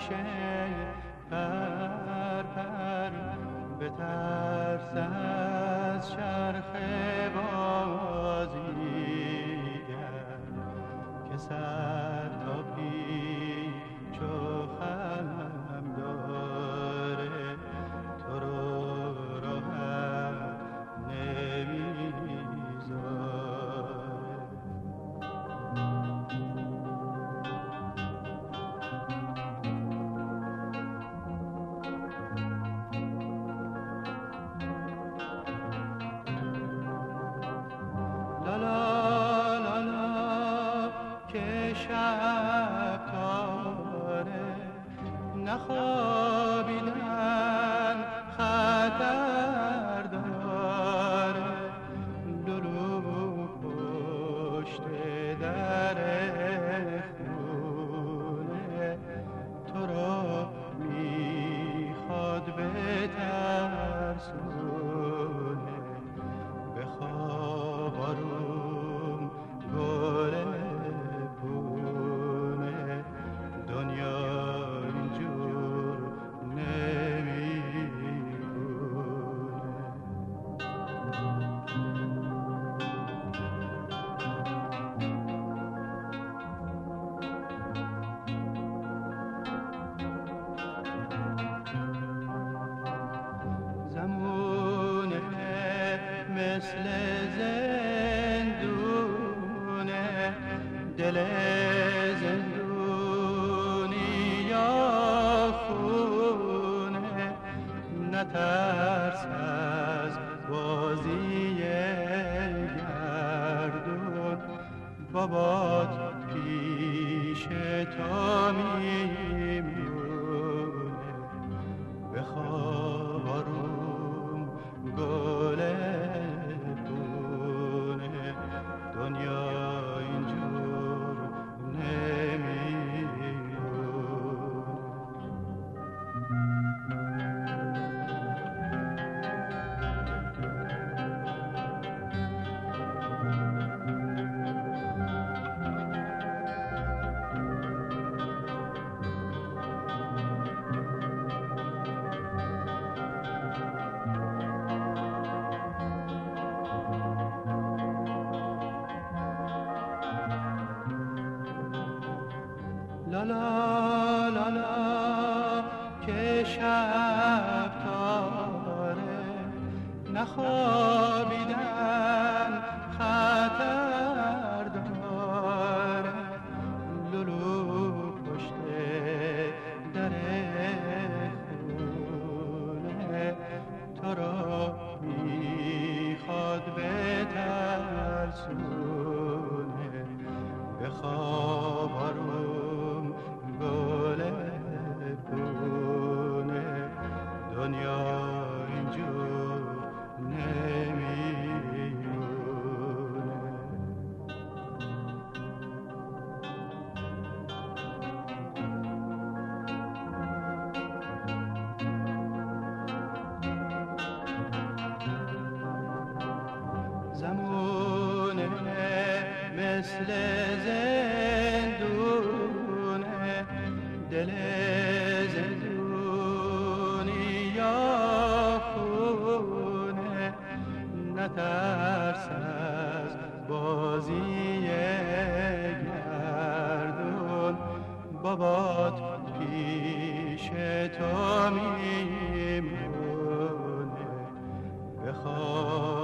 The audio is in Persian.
باشه پر پر بترس از چرخ بازیگر که سر تا پیچ و خم داره تو رو راحت نمیذاره. لالا لالا که شب تاره نخوابیدن خطر داره لولو پشت در خونه تو را میخواد بترسونه. بخواب آروم گل پونه دنیا اینجور زمونه مثل زندونه دل زندونی یا خونه نترس از بازی گردون بابات پیش تو میمونه. بخواب آروم گل پونه دنیا اینجور نمیمونه. لالا لالا که شب تاره نخوابیدن خطر داره لولو پشت در خونه تو را میخواد بترسونه. بخواب آروم گل پونه دنیا اینجور نمیمونه. زمونه مثل زندونه دل زندونی یا خونه نترس از بازی گردون بابات پیش تو میمونه. بخواب